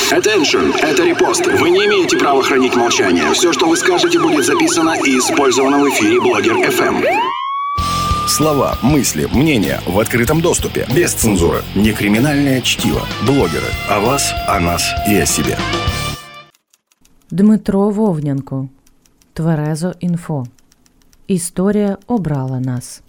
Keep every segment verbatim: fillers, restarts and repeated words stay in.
Attention, это репост. Вы не имеете права хранить молчание. Все, что вы скажете, будет записано и использовано в эфире Блогер эф эм. Слова, мысли, мнения в открытом доступе. Без цензуры. Не криминальное чтиво. Блогеры. О вас, о нас и о себе. Дмитро Вовнянко. Тверезо інфо. Історія обрала нас.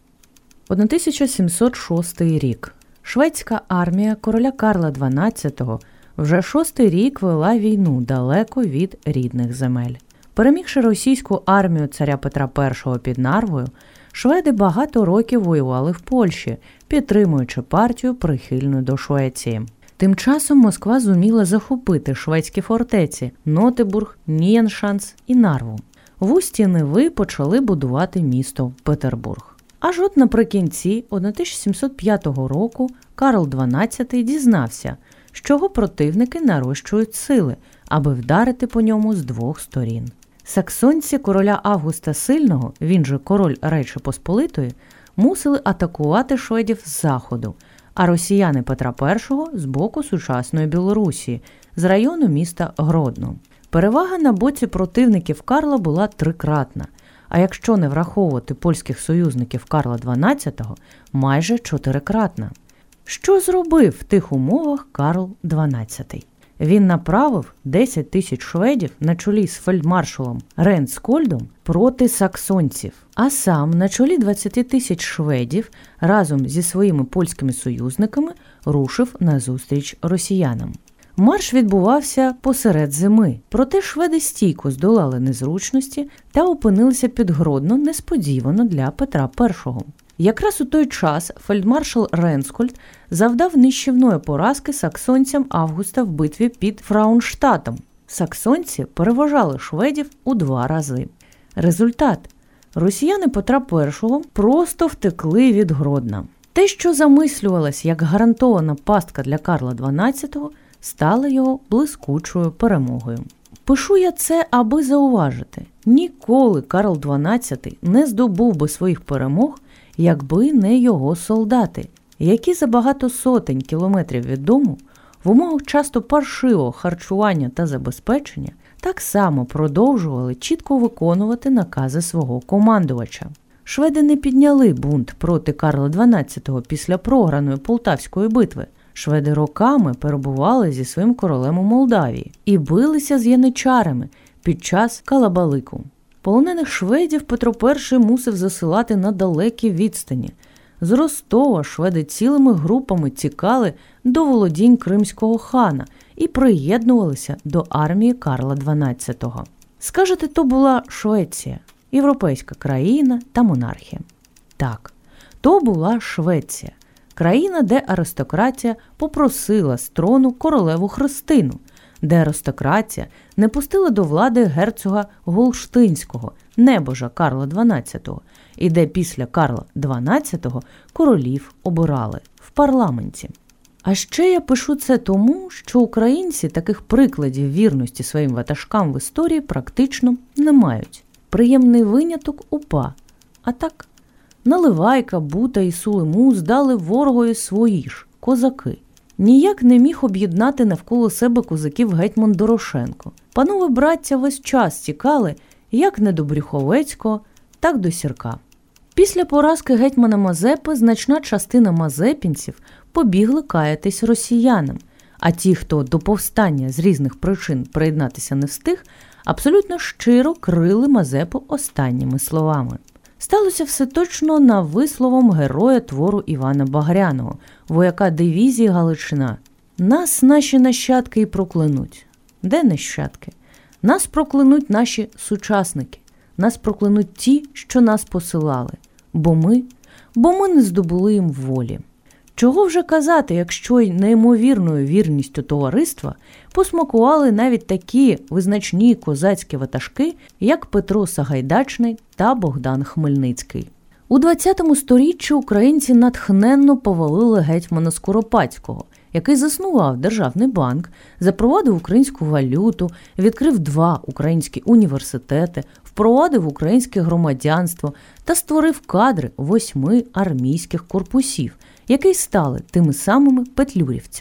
тисяча сімсот шостий рік. Шведська армія короля Карла дванадцятого вже шостий рік вела війну далеко від рідних земель. Перемігши російську армію царя Петра І під Нарвою, шведи багато років воювали в Польщі, підтримуючи партію, прихильну до Швеції. Тим часом Москва зуміла захопити шведські фортеці Нотебург, Нієншанс і Нарву. В усті Неви почали будувати місто Петербург. Аж от наприкінці тисяча сімсот п'ятого року Карл дванадцятий дізнався, що його противники нарощують сили, аби вдарити по ньому з двох сторін. Саксонці короля Августа Сильного, він же король Речі Посполитої, мусили атакувати шведів з заходу, а росіяни Петра І з боку сучасної Білорусі, з району міста Гродно. Перевага на боці противників Карла була трикратна, а якщо не враховувати польських союзників Карла дванадцятого, майже чотирикратна. Що зробив в тих умовах Карл дванадцятий? Він направив десять тисяч шведів на чолі з фельдмаршалом Ренскольдом проти саксонців, а сам на чолі двадцять тисяч шведів разом зі своїми польськими союзниками рушив назустріч росіянам. Марш відбувався посеред зими, проте шведи стійко здолали незручності та опинилися під Гродно несподівано для Петра І. Якраз у той час фельдмаршал Ренскольд завдав нищівної поразки саксонцям Августа в битві під Фраунштатом. Саксонці переважали шведів у два рази. Результат – росіяни Петра І просто втекли від Гродна. Те, що замислювалось як гарантована пастка для Карла дванадцятого, стало його блискучою перемогою. Пишу я це, аби зауважити, ніколи Карл дванадцятий не здобув би своїх перемог, якби не його солдати, які за багато сотень кілометрів від дому, в умовах часто паршивого харчування та забезпечення, так само продовжували чітко виконувати накази свого командувача. Шведи не підняли бунт проти Карла дванадцятого після програної Полтавської битви. Шведи роками перебували зі своїм королем у Молдавії і билися з яничарами під час Калабалику. Полонених шведів Петро І мусив засилати на далекі відстані. З Ростова шведи цілими групами тікали до володінь кримського хана і приєднувалися до армії Карла дванадцятого. Скажете, то була Швеція, європейська країна та монархія. Так, то була Швеція. Країна, де аристократія попросила з трону королеву Христину, де аристократія не пустила до влади герцога Голштинського, небожа Карла дванадцятого, і де після Карла дванадцятого королів обирали в парламенті. А ще я пишу це тому, що українці таких прикладів вірності своїм ватажкам в історії практично не мають. Приємний виняток УПА, а так – Наливайка, Бута і Сулиму здали ворогові свої ж – козаки. Ніяк не міг об'єднати навколо себе козаків гетьман Дорошенко. Панове браття весь час тікали як не до Брюховецького, так до Сірка. Після поразки гетьмана Мазепи значна частина мазепінців побігли каятись росіянам, а ті, хто до повстання з різних причин приєднатися не встиг, абсолютно щиро крили Мазепу останніми словами. Сталося все точно на висловом героя твору Івана Багряного, вояка дивізії Галичина. «Нас наші нащадки і проклянуть». Де нащадки? Нас проклянуть наші сучасники. Нас проклянуть ті, що нас посилали. Бо ми, бо ми не здобули їм волі. Чого вже казати, якщо й неймовірною вірністю товариства посмакували навіть такі визначні козацькі ватажки, як Петро Сагайдачний та Богдан Хмельницький. У двадцятому сторіччі українці натхненно повалили гетьмана Скоропадського, який заснував Державний банк, запровадив українську валюту, відкрив два українські університети, впровадив українське громадянство та створив кадри восьми армійських корпусів, які стали тими самими петлюрівцями.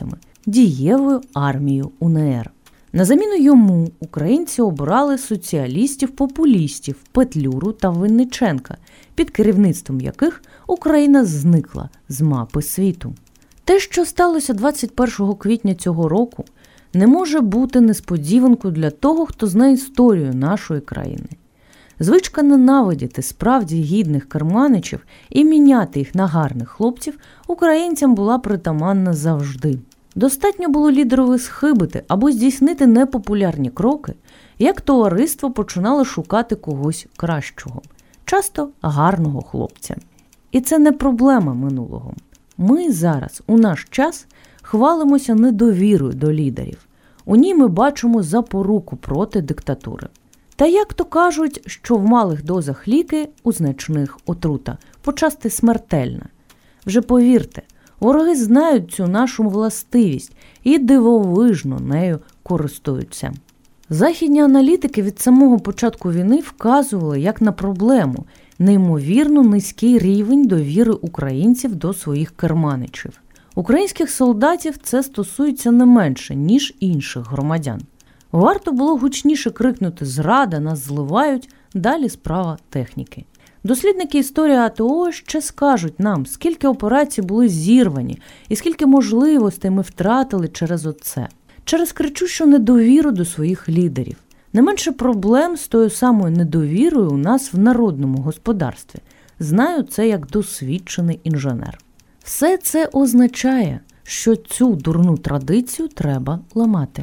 дієвою армією УНР. На заміну йому українці обрали соціалістів-популістів Петлюру та Винниченка, під керівництвом яких Україна зникла з мапи світу. Те, що сталося двадцять першого квітня цього року, не може бути несподіванкою для того, хто знає історію нашої країни. Звичка ненавидіти справді гідних керманичів і міняти їх на гарних хлопців українцям була притаманна завжди. Достатньо було лідерові схибити або здійснити непопулярні кроки, як товариство починало шукати когось кращого, часто гарного хлопця. І це не проблема минулого. Ми зараз, у наш час, хвалимося недовірою до лідерів. У ній ми бачимо запоруку проти диктатури. Та як то кажуть, що в малих дозах ліки, у значних отрута, почасти смертельна. Вже повірте, вороги знають цю нашу властивість і дивовижно нею користуються. Західні аналітики від самого початку війни вказували як на проблему неймовірно низький рівень довіри українців до своїх керманичів. Українських солдатів це стосується не менше, ніж інших громадян. Варто було гучніше крикнути «Зрада! Нас зливають!» Далі справа техніки. Дослідники історії АТО ще скажуть нам, скільки операцій були зірвані і скільки можливостей ми втратили через оце. Через кричущу недовіру до своїх лідерів. Не менше проблем з тою самою недовірою у нас в народному господарстві. Знаю це як досвідчений інженер. Все це означає, що цю дурну традицію треба ламати.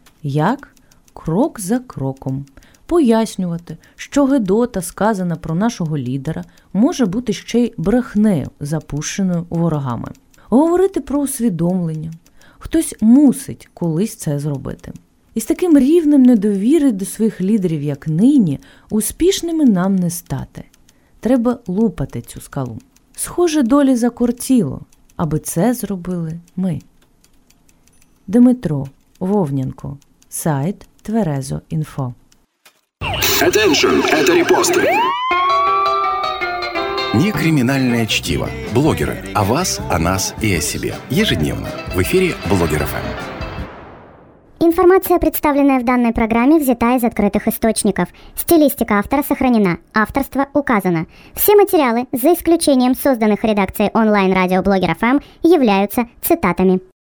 Як? Крок за кроком. Пояснювати, що гидота, сказана про нашого лідера, може бути ще й брехнею, запущеною ворогами. Говорити про усвідомлення. Хтось мусить колись це зробити. І з таким рівнем недовіри до своїх лідерів, як нині, успішними нам не стати. Треба лупати цю скалу. Схоже, долі закортіло, аби це зробили ми. Дмитро Вовнянко. Сайт Тверезо.Інфо. Attention, это репосты. Некриминальное чтиво. Блогеры. О вас, о нас и о себе. Ежедневно. В эфире Блогер эф эм. Информация, представленная в данной программе, взята из открытых источников. Стилистика автора сохранена. Авторство указано. Все материалы, за исключением созданных редакцией онлайн-радио Блогер эф эм, являются цитатами.